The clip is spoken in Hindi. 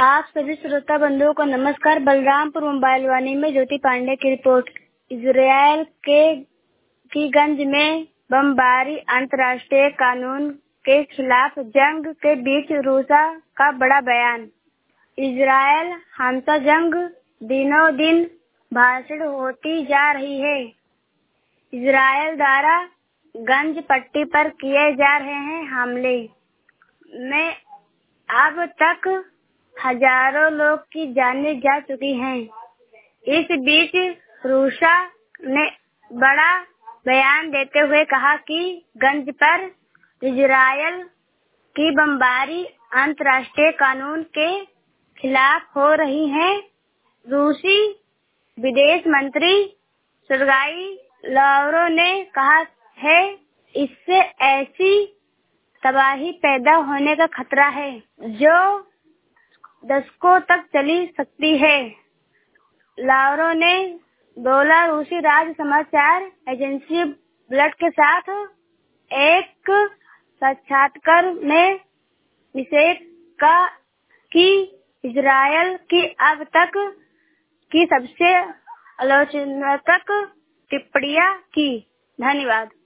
आप सभी श्रोता बंधुओं को नमस्कार। बलरामपुर मोबाइल वाणी में ज्योति पांडे की रिपोर्ट। इजराइल की गंज में बमबारी, अंतर्राष्ट्रीय कानून के खिलाफ जंग के बीच रूसा का बड़ा बयान। इजराइल हमसा जंग दिनों दिन भाषण होती जा रही है। इजराइल द्वारा गंज पट्टी पर किए जा रहे हैं हमले में अब तक हजारों लोग की जानें जा चुकी हैं। इस बीच रूसा ने बड़ा बयान देते हुए कहा कि गंज पर इजराइल की बमबारी अंतर्राष्ट्रीय कानून के खिलाफ हो रही है। रूसी विदेश मंत्री सर्गेई लावरोव ने कहा है, इससे ऐसी तबाही पैदा होने का खतरा है जो दशकों तक चली सकती है। लावरोव ने 12 रूसी राज्य समाचार एजेंसी ब्लड के साथ एक साक्षात्कार में निषेध का कि इजराइल की अब तक की सबसे आलोचनात्मक टिप्पणियां की। धन्यवाद।